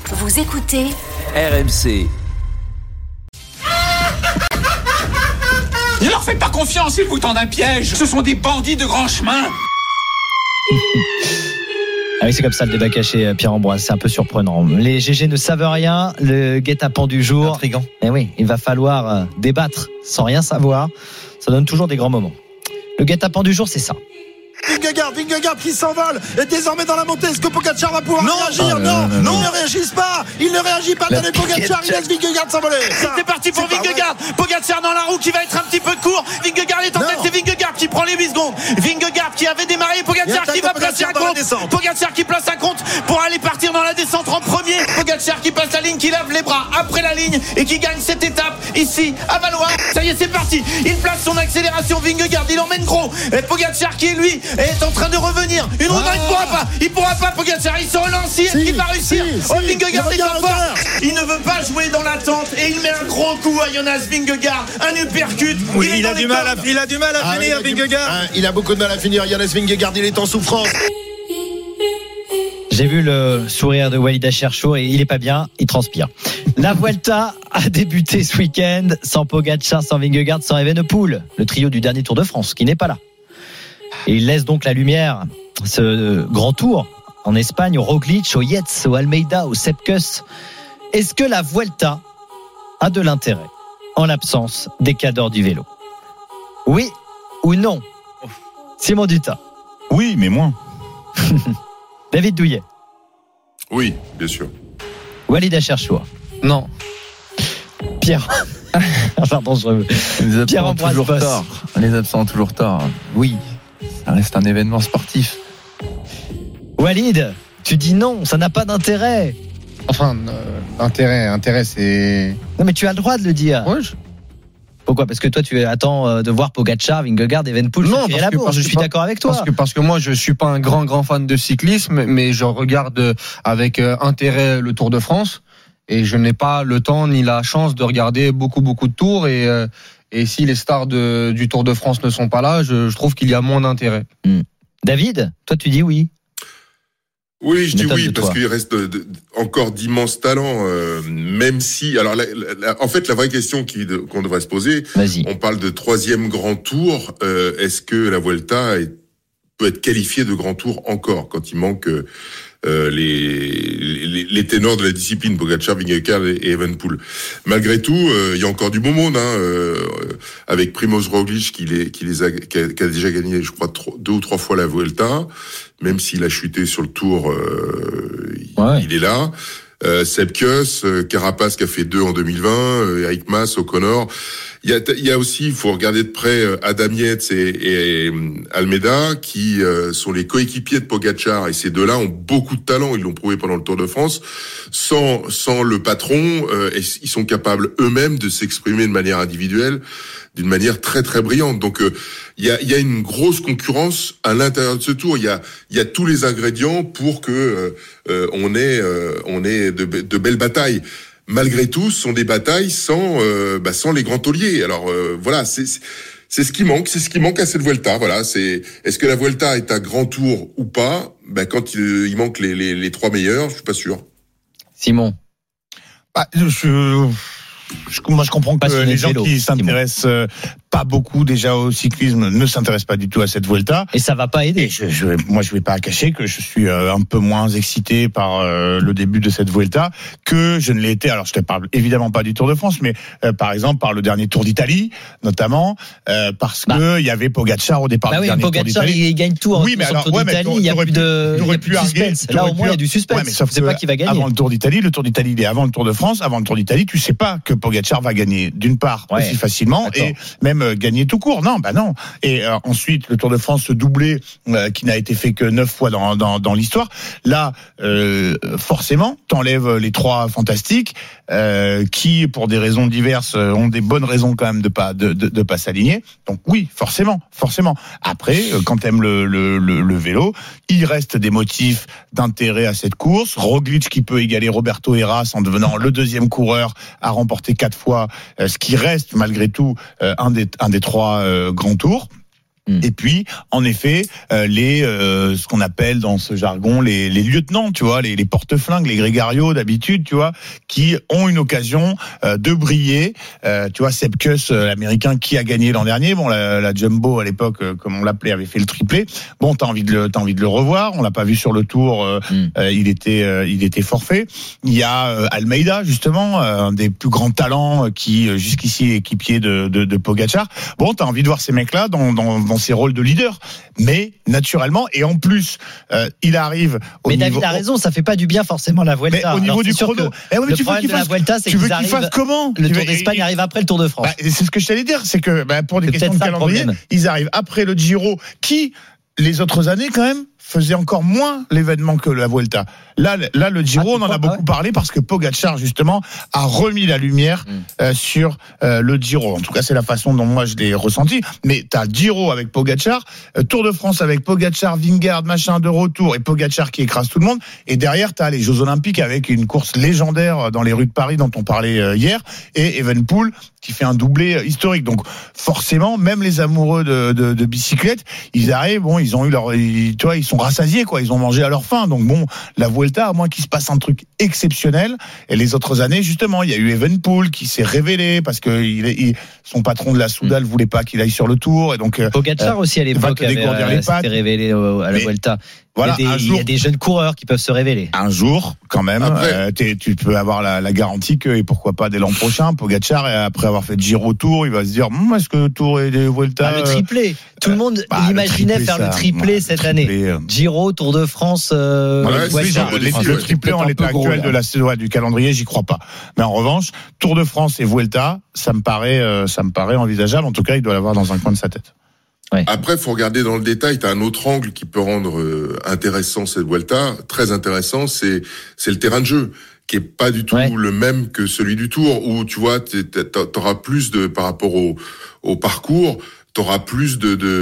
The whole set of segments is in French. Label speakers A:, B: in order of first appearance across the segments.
A: Vous écoutez
B: RMC.
C: Ne leur faites pas confiance, ils vous tendent un piège. Ce sont des bandits de grand chemin.
D: Ah oui, c'est comme ça le débat caché, Pierre-Ambroise, c'est un peu surprenant. Les GG ne savent rien, le guet-apens du jour.
E: Intriguant.
D: Et oui, il va falloir débattre sans rien savoir. Ça donne toujours des grands moments. Le guet-apens du jour, c'est ça.
F: Vingegaard qui s'envole et désormais dans la montée. Est-ce que Pogacar va pouvoir réagir? Non, ils ne réagissent pas. Il ne réagit pas. Daniel Pogacar, il laisse Vingegaard s'envoler.
G: C'est parti pour Vingegaard. Pogacar dans la roue qui va être un petit peu court. Vingegaard est en tête, c'est Vingegaard qui prend les 8 secondes. Vingegaard qui avait démarré. Pogacar qui va placer un compte. Pogacar qui place un compte pour aller partir dans la descente en premier. Pogacar qui passe la ligne, qui lève les bras après la ligne et qui gagne cette étape ici à Valois. Ça y est, c'est parti. Il place son accélération. Vingegaard, il emmène gros. Et Pogacar qui est lui est en train de revenir. Une roue, il pourra pas Pogacar, il se relance, il va réussir. Vingegaard est en force. Il ne veut pas jouer dans l'attente et il met un gros coup à Jonas Vingegaard, un uppercut.
E: Oui, il a du mal à finir Vingegaard.
F: Il a beaucoup de mal à finir. Jonas Vingegaard, il est en souffrance.
D: J'ai vu le sourire de Walid Acharchour et il est pas bien, il transpire. La Vuelta a débuté ce week-end sans Pogacar, sans Vingegaard, sans Evenepoel, le trio du dernier Tour de France qui n'est pas là. Et il laisse donc la lumière, ce grand tour en Espagne, au Roglic, au Yates, au Almeida, au Sepkus. Est-ce que la Vuelta a de l'intérêt en l'absence des cadors du vélo? Oui ou non? Simon Dutin.
H: Oui, mais moins.
D: David Douillet.
I: Oui, bien sûr.
D: Walid Acharchour.
E: Non.
D: Pierre. Pardon,
E: Les
D: Pierre
E: absents ont
D: Ambroise
E: toujours
D: Boss.
E: tort. Les absents ont toujours tort. Oui, ça reste un événement sportif.
D: Walid, tu dis non, ça n'a pas d'intérêt.
J: Enfin, intérêt, c'est...
D: Non, mais tu as le droit de le dire.
J: Ouais,
D: Pourquoi? Parce que toi, tu attends de voir Pogacar, Vingegaard, Evenepoel.
J: Non,
D: je suis d'accord avec toi.
J: Parce que moi, je suis pas un grand fan de cyclisme, mais je regarde avec intérêt le Tour de France. Et je n'ai pas le temps ni la chance de regarder beaucoup de tours. Et si les stars du Tour de France ne sont pas là, je trouve qu'il y a moins d'intérêt.
D: David, toi, tu dis oui.
I: Oui, je dis oui, parce qu'il reste encore d'immenses talents, même si... Alors, en fait, la vraie question qu'on devrait se poser, on parle de 3e grand tour, est-ce que la Vuelta peut être qualifiée de grand tour encore, quand il manque les ténors de la discipline, Pogacar, Vingegaard et Evenepoel. Malgré tout, il y a encore du beau monde, avec Primož Roglic qui a déjà gagné, je crois, 2 ou 3 fois la Vuelta, même s'il a chuté sur le Tour, il est là. Sepkus, Carapaz qui a fait 2 en 2020, Eric Mas, O'Connor. Il y a aussi, il faut regarder de près Adam Yates et Almeida qui sont les coéquipiers de Pogacar, et ces deux-là ont beaucoup de talent, ils l'ont prouvé pendant le Tour de France. Sans le patron, ils sont capables eux-mêmes de s'exprimer de manière individuelle, d'une manière très très brillante. Donc il y a une grosse concurrence à l'intérieur de ce Tour. Il y a tous les ingrédients pour que on ait de belles batailles. Malgré tout, ce sont des batailles sans les grands tauliers. Alors voilà, c'est ce qui manque, à cette Vuelta. Voilà, est-ce que la Vuelta est un grand tour ou pas? Quand il manque les 3 meilleurs, je suis pas sûr.
D: Simon.
H: Moi, je comprends que les gens qui s'intéressent pas beaucoup déjà au cyclisme ne s'intéressent pas du tout à cette Vuelta.
D: Et ça va pas aider.
H: Et je vais pas cacher que je suis un peu moins excité par le début de cette Vuelta que je ne l'ai été. Alors, je te parle évidemment pas du Tour de France, mais par exemple par le dernier Tour d'Italie, notamment parce que il y avait Pogacar au départ du dernier Tour d'Italie.
D: Pogacar, il gagne tout.
H: Oui, mais alors,
D: Tour d'Italie, il y a plus de suspense. Là, au moins, il y a du suspense.
H: Mais sauf
D: que pas qui va gagner.
H: Avant le Tour d'Italie, il est avant le Tour de France. Avant le Tour d'Italie, tu sais pas que Pogacar va gagner d'une part aussi facilement et même gagner tout court. Non. Et ensuite, le Tour de France, ce doublé qui n'a été fait que 9 fois dans l'histoire. Là, forcément, t'enlèves les 3 fantastiques qui, pour des raisons diverses, ont des bonnes raisons quand même de pas s'aligner. Donc oui, forcément. Après, quand t'aimes le vélo, il reste des motifs d'intérêt à cette course. Roglic qui peut égaler Roberto Heras en devenant le 2e coureur à remporter 4 fois, ce qui reste malgré tout un des 3 grands tours. Et puis, en effet, ce qu'on appelle dans ce jargon les lieutenants, tu vois, les porte-flingues, les grégarios d'habitude, tu vois, qui ont une occasion de briller. Tu vois, Sepp Kuss, l'américain qui a gagné l'an dernier, bon, la Jumbo à l'époque, comme on l'appelait, avait fait le triplé. Bon, t'as envie de le revoir. On l'a pas vu sur le Tour. Il était forfait. Il y a Almeida, justement, un des plus grands talents qui jusqu'ici est équipier de Pogačar. Bon, t'as envie de voir ces mecs-là dans ses rôles de leader, mais naturellement, et en plus, il arrive au niveau...
D: Mais David a raison, ça fait pas du bien forcément la Vuelta.
H: Mais au niveau du chrono,
D: le problème de la Vuelta, c'est qu'ils arrivent...
H: comment
D: le Tour d'Espagne arrive après le Tour de France.
H: C'est ce que je t'allais dire, c'est que pour des questions de calendrier, ils arrivent après le Giro, qui, les autres années quand même, faisait encore moins l'événement que la Vuelta. Là, le Giro, on en a beaucoup parlé parce que Pogačar, justement, a remis la lumière sur le Giro. En tout cas, c'est la façon dont moi je l'ai ressenti. Mais t'as Giro avec Pogačar, Tour de France avec Pogačar, Vingegaard, machin de retour, et Pogačar qui écrase tout le monde. Et derrière, t'as les Jeux Olympiques avec une course légendaire dans les rues de Paris dont on parlait hier, et Evenepoel qui fait un doublé historique. Donc, forcément, même les amoureux de bicyclette, ils arrivent, bon, ils ont eu tu vois, ils sont rassasiés, quoi. Ils ont mangé à leur faim. Donc bon, la Vuelta, à moins qu'il se passe un truc exceptionnel. Et les autres années, justement, il y a eu Evenepoel qui s'est révélé parce que son patron de la Soudal voulait pas qu'il aille sur le Tour. Et donc
D: Pogačar aussi à l'époque s'était révélé à la Vuelta. Voilà, il y a des jeunes coureurs qui peuvent se révéler.
H: Un jour, quand même, tu peux avoir la garantie que, et pourquoi pas dès l'an prochain, Pogačar, après avoir fait Giro Tour, il va se dire, est-ce que Tour et des Vuelta...
D: le triplé. Tout le monde imaginait faire le triplé cette année. Giro, Tour de France,
H: le triplé en l'état actuel du calendrier, j'y crois pas. Mais en revanche, Tour de France et Vuelta, ça me paraît envisageable. En tout cas, il doit l'avoir dans un coin de sa tête.
I: Ouais. Après, faut regarder dans le détail. T'as un autre angle qui peut rendre intéressant cette Vuelta, très intéressant. C'est le terrain de jeu qui est pas du tout le même que celui du Tour, où tu vois, t'auras plus par rapport au parcours. T'auras plus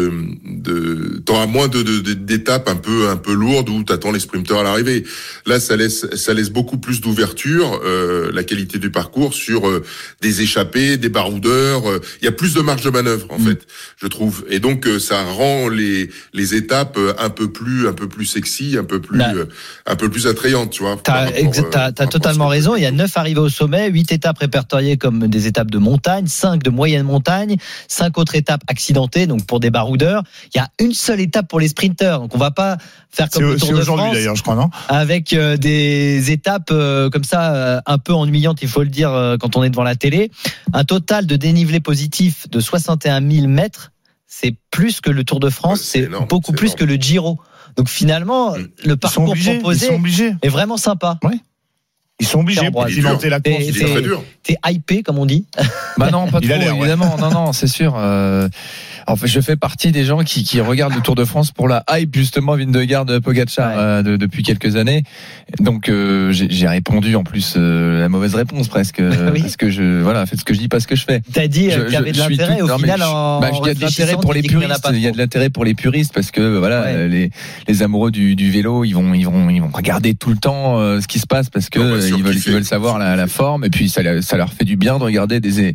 I: t'auras moins d'étapes un peu lourdes où t'attends les sprinteurs à l'arrivée. Là, ça laisse beaucoup plus d'ouverture, la qualité du parcours sur des échappées, des baroudeurs. Il y a plus de marge de manœuvre, en fait, je trouve. Et donc, ça rend les étapes un peu plus sexy, un peu plus attrayantes, tu vois.
D: T'as totalement raison. Il y a 9 arrivées au sommet, 8 étapes répertoriées comme des étapes de montagne, 5 de moyenne montagne, 5 autres étapes accidenté, donc pour des baroudeurs. Il y a une seule étape pour les sprinteurs, donc on va pas faire comme le Tour de France
H: d'ailleurs, je crois, non,
D: avec des étapes comme ça un peu ennuyantes, il faut le dire, quand on est devant la télé. Un total de dénivelé positif de 61 000 mètres, c'est plus que le Tour de France, c'est énorme, beaucoup plus énorme que le Giro. Donc finalement, le parcours proposé est vraiment sympa.
H: Ouais. Ils sont obligés pour alimenter la course.
I: C'est très dur.
D: T'es hypé, comme on dit?
E: Bah non, pas trop, évidemment. Non, c'est sûr. En fait, je fais partie des gens qui regardent le Tour de France pour la hype, justement, Vingegaard, Pogačar, depuis quelques années. Donc, j'ai répondu, en plus, la mauvaise réponse, presque. Parce que faites ce que je dis, pas ce que je fais.
D: T'as dit qu'il y avait de l'intérêt, au final,
E: il y a de l'intérêt pour les puristes. Il y a de l'intérêt pour les puristes, parce que, les amoureux du vélo, ils vont regarder tout le temps, ce qui se passe, parce que, ils veulent savoir la forme, et puis ça leur fait du bien de regarder des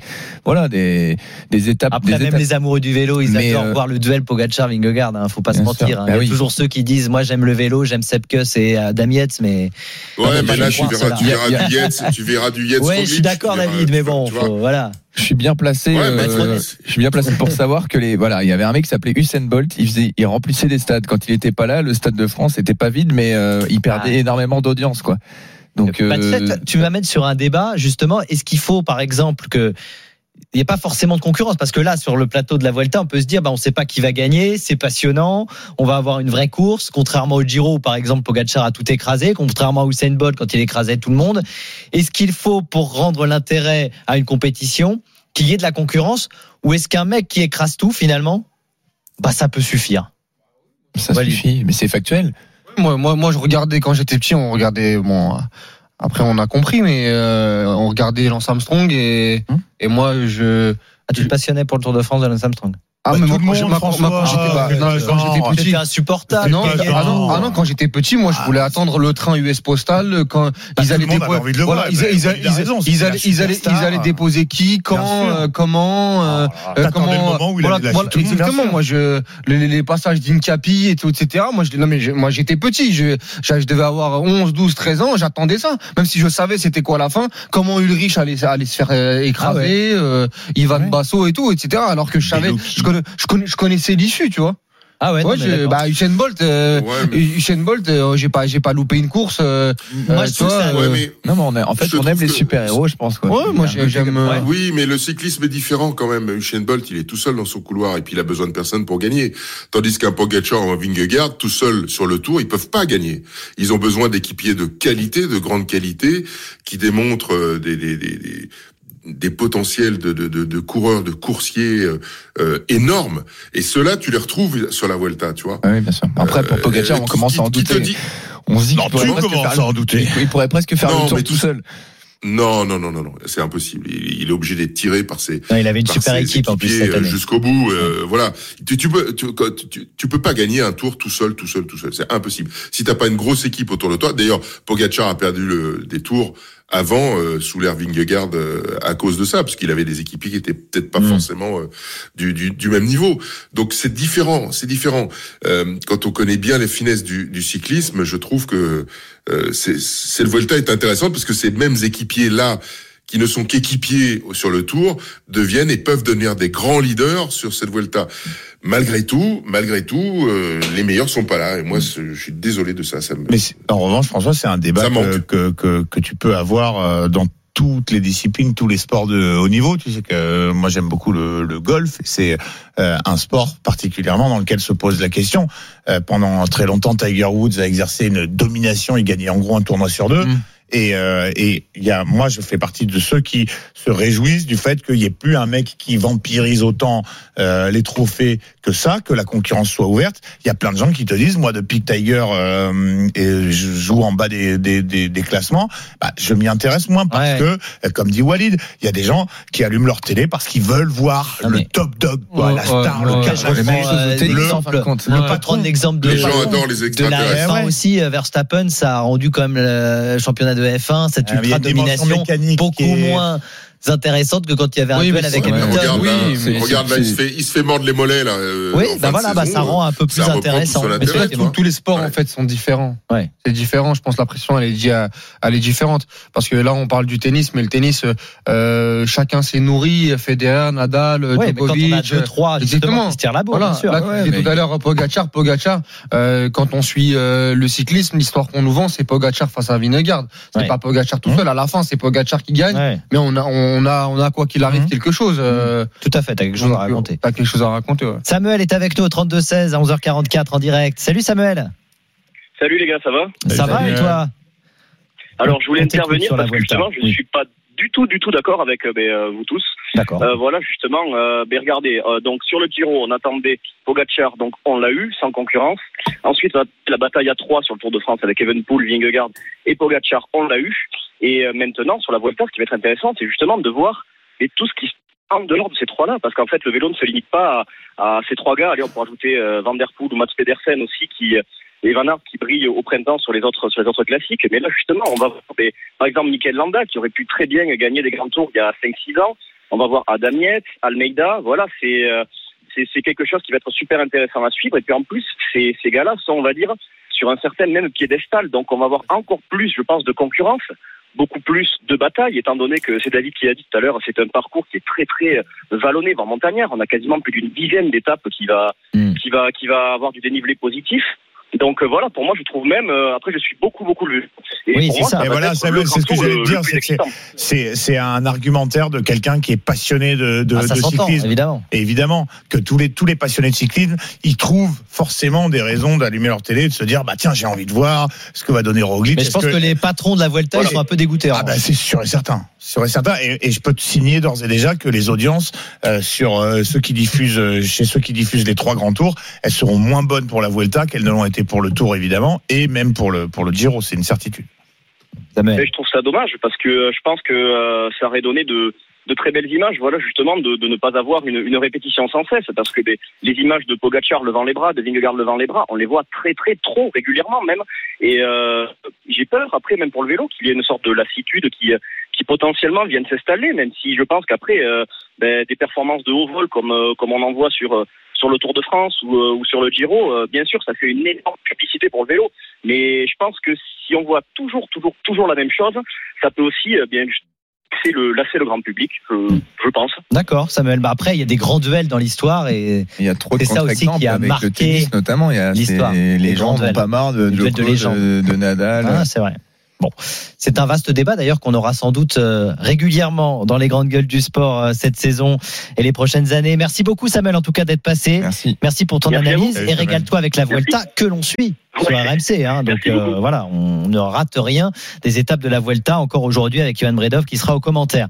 E: étapes.
D: Après, même les amoureux du vélo, ils adorent voir le duel Pogačar-Vingegaard, faut pas se mentir. Il y a toujours ceux qui disent, moi j'aime le vélo, j'aime Sepp Kuss et Adam Yates, mais...
I: Ouais, mais là, tu verras du Yates.
D: Ouais, je suis d'accord, David, mais bon, voilà.
E: Je suis bien placé. Je suis bien placé pour savoir que il y avait un mec qui s'appelait Usain Bolt. Il remplissait des stades. Quand il était pas là, le stade de France était pas vide, mais il perdait énormément d'audience, quoi. Donc,
D: tu m'amènes sur un débat, justement. Est-ce qu'il faut, par exemple, que il n'y a pas forcément de concurrence, parce que là, sur le plateau de la Vuelta, on peut se dire, on ne sait pas qui va gagner, c'est passionnant, on va avoir une vraie course, contrairement au Giro où, par exemple, Pogačar a tout écrasé, contrairement à Usain Bolt quand il écrasait tout le monde. Est-ce qu'il faut, pour rendre l'intérêt à une compétition, qu'il y ait de la concurrence, ou est-ce qu'un mec qui écrase tout, finalement, ça peut suffire?
E: Ça suffit, mais c'est factuel.
J: Moi, je regardais quand j'étais petit, on regardait, après on a compris, mais on regardait Lance Armstrong et moi
D: tu te passionnais pour le Tour de France de Lance Armstrong?
J: Ah, mais moi, quand j'étais
D: C'était insupportable.
J: Non, quand j'étais petit, moi, je voulais attendre le train US Postal quand ils allaient déposer. Voilà, ils allaient déposer qui, quand, comment, comment. Voilà, exactement. Moi, les passages d'Incapi et tout, etc. Moi, j'étais petit. Je devais avoir 11, 12, 13 ans. J'attendais ça. Même si je savais c'était quoi la fin, comment Ulrich allait se faire écraser, Ivan Basso et tout, etc. Alors que je savais, je connaissais l'issue, tu vois.
D: Ah ouais,
J: Usain Bolt, j'ai pas loupé une course.
D: Moi, je trouve ça.
E: On aime les super-héros, je pense, quoi.
J: Ouais, moi, j'aime.
I: Oui, mais le cyclisme est différent quand même. Usain Bolt, il est tout seul dans son couloir et puis il a besoin de personne pour gagner. Tandis qu'un Pogacar ou un Vingegaard, tout seul sur le Tour, ils peuvent pas gagner. Ils ont besoin d'équipiers de qualité, de grande qualité, qui démontrent des potentiels de coureurs, de coursiers énormes. Et ceux-là, tu les retrouves sur la Vuelta, tu vois.
E: Oui, bien sûr. Après, pour Pogacar, on commence à en douter. On se dit qu'il pourrait presque faire le tour tout seul.
I: Non, c'est impossible. Il est obligé d'être tiré par ses.
D: Non, il avait une super équipe en plus cette année.
I: Jusqu'au bout, voilà. Tu peux pas gagner un tour tout seul. C'est impossible. Si t'as pas une grosse équipe autour de toi. D'ailleurs, Pogacar a perdu des tours avant sous l'ère Vingegaard à cause de ça, parce qu'il avait des équipiers qui étaient peut-être pas forcément du même niveau. Donc c'est différent. Quand on connaît bien les finesses du cyclisme, je trouve que cette Vuelta est intéressante parce que ces mêmes équipiers là qui ne sont qu'équipiers sur le Tour deviennent et peuvent devenir des grands leaders sur cette Vuelta. Malgré tout, les meilleurs sont pas là. Et moi, je suis désolé de ça.
H: Mais en revanche, François, c'est un débat que tu peux avoir dans toutes les disciplines, tous les sports de haut niveau. Tu sais que moi, j'aime beaucoup le golf. C'est un sport particulièrement dans lequel se pose la question. Pendant très longtemps, Tiger Woods a exercé une domination. Il gagnait en gros un tournoi sur deux. Et moi, je fais partie de ceux qui se réjouissent du fait qu'il n'y ait plus un mec qui vampirise autant les trophées que ça, que la concurrence soit ouverte. Il y a plein de gens qui te disent, moi, depuis que Tiger et je joue en bas des classements, je m'y intéresse moins parce que, comme dit Walid, il y a des gens qui allument leur télé parce qu'ils veulent voir le top dog, la star,
D: le patron de l'exemple de
I: les gens adorent les extraterrestres.
D: La F1 aussi, Verstappen, ça a rendu quand même le championnat de F1, cette ultra domination beaucoup moins intéressante que quand il y avait un duel avec Hamilton.
I: Regarde là, il se fait mordre les mollets là.
D: Ça rend un peu plus intéressant.
J: Mais c'est vrai que tous les sports en fait sont différents. Ouais. C'est différent. Je pense que la pression elle est différente parce que là on parle du tennis, mais le tennis chacun s'est nourri. Federer, Nadal, Djokovic.
D: Quand on a 2-3 justement qui se tirent la bourre. Bien sûr.
J: Là, tout à l'heure Pogacar. Quand on suit le cyclisme, l'histoire qu'on nous vend c'est Pogacar face à Vingegaard. C'est pas Pogacar tout seul. À la fin c'est Pogacar qui gagne. Mais on a quoi qu'il arrive quelque chose.
D: Tout à fait, t'as quelque chose à raconter.
J: Ouais.
D: Samuel est avec nous au 32-16 à 11h44 en direct. Salut Samuel.
A: Salut les gars, ça va ?
D: Ça va et toi ?
A: Alors je voulais intervenir parce que justement je ne suis pas du tout d'accord avec vous tous.
D: D'accord.
A: Voilà justement, regardez, donc sur le Giro on attendait Pogacar, donc on l'a eu sans concurrence. Ensuite la bataille à 3 sur le Tour de France avec Evenepoel, Vingegaard et Pogacar, on l'a eu. Et maintenant, sur la Vuelta, ce qui va être intéressant, c'est justement de voir tout ce qui se en dehors de ces trois-là, parce qu'en fait, le vélo ne se limite pas à ces trois gars. Allez, on peut rajouter Van Der Poel ou Mats Pedersen aussi, et Van Aert qui brille au printemps sur les autres classiques. Mais là, justement, on va voir par exemple Mikel Landa, qui aurait pu très bien gagner des grands tours il y a 5-6 ans. On va voir Adam Yates, Almeida. Voilà, c'est quelque chose qui va être super intéressant à suivre. Et puis en plus, ces gars-là sont, on va dire, sur un certain même piédestal. Donc on va avoir encore plus, je pense, de concurrence, beaucoup plus de bataille, étant donné que c'est David qui l'a dit tout à l'heure, c'est un parcours qui est très très vallonné, voire montagnard. On a quasiment plus d'une dizaine d'étapes qui va avoir du dénivelé positif. Donc voilà, pour moi, je trouve même. Après, je suis beaucoup le.
D: Oui, c'est ça.
H: Et voilà, Samuel, c'est ce que j'allais te dire, c'est un argumentaire de quelqu'un qui est passionné de cyclisme. Évidemment que tous les passionnés de cyclisme, ils trouvent forcément des raisons d'allumer leur télé, de se dire tiens, j'ai envie de voir ce que va donner Roglic.
D: Mais je pense que les patrons de la Vuelta ils sont un peu dégoûtés.
H: C'est sûr et certain. Et je peux te signer d'ores et déjà que les audiences sur chez ceux qui diffusent les trois grands tours, elles seront moins bonnes pour la Vuelta qu'elles ne l'ont été pour le Tour évidemment, et même pour le Giro, c'est une certitude.
A: Mais je trouve ça dommage parce que je pense que ça aurait donné de de très belles images, voilà, justement, de ne pas avoir une répétition sans cesse, parce que les images de Pogačar levant les bras, de Vingegaard levant les bras, on les voit très très trop régulièrement même, et j'ai peur après, même pour le vélo, qu'il y ait une sorte de lassitude qui potentiellement vienne s'installer, même si je pense qu'après des performances de haut vol comme on en voit sur le Tour de France ou sur le Giro, bien sûr, ça fait une énorme publicité pour le vélo, mais je pense que si on voit toujours la même chose, ça peut aussi lasser le grand public, je pense.
D: D'accord, Samuel. Après, il y a des grands duels dans l'histoire et
E: il y a trop de
D: c'est ça aussi qui a
E: avec
D: marqué
E: le tennis, notamment. Il y a
D: l'histoire.
E: Les gens n'ont pas marre de Djokovic, de Nadal.
D: Ah, c'est vrai. Bon, c'est un vaste débat d'ailleurs qu'on aura sans doute régulièrement dans les grandes gueules du sport cette saison et les prochaines années. Merci beaucoup Samuel en tout cas d'être passé. Merci pour ton analyse et régale-toi avec la Vuelta que l'on suit sur RMC. Donc voilà, on ne rate rien des étapes de la Vuelta encore aujourd'hui avec Johan Bredov qui sera aux commentaires.